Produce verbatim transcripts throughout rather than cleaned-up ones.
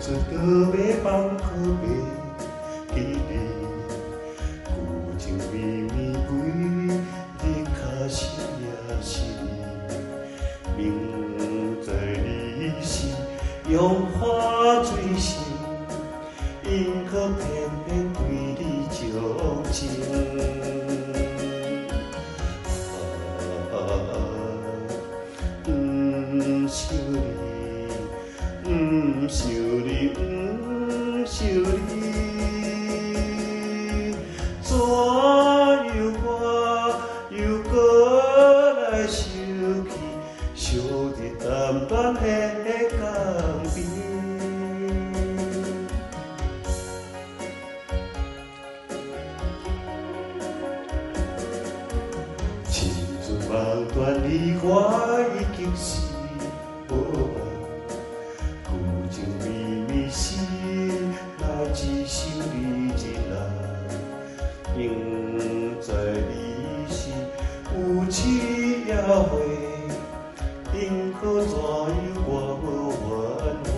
出倒马放靠背，记你旧情绵绵归你脚心也是你，明知你是用花水性，因可偏偏对你钟情。想你，不想你，不想你，怎样我又搁来想起，烧伫淡淡的江边。青春梦断，你我已经是无望。旧情绵绵是那一首你一人，明知你是有痴也会，因可怎样我无怨悔？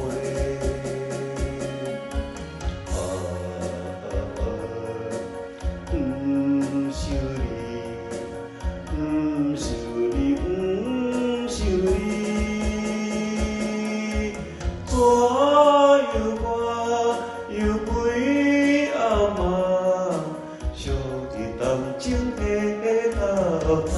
啊啊啊！不想你，不想你，不想你。怎样我又陪暗暝，烧伫淡情的头汤。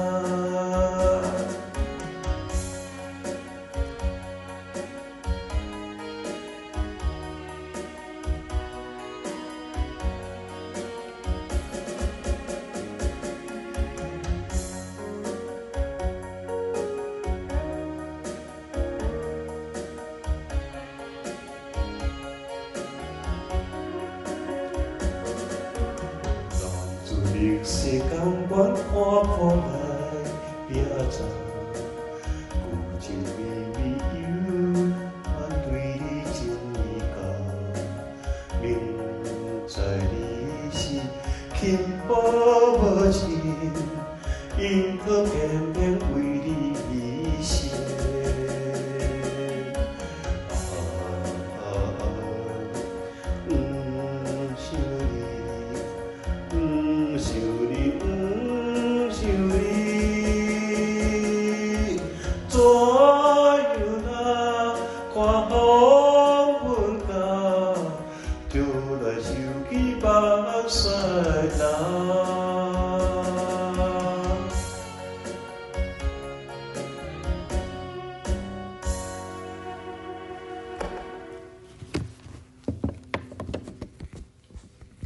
历世间阮看破来拼凑，旧情绵绵犹原对你情意厚。明知你是轻薄无情，因可偏偏为你牺牲。啊啊啊！不想你。不想你，不想你，怎？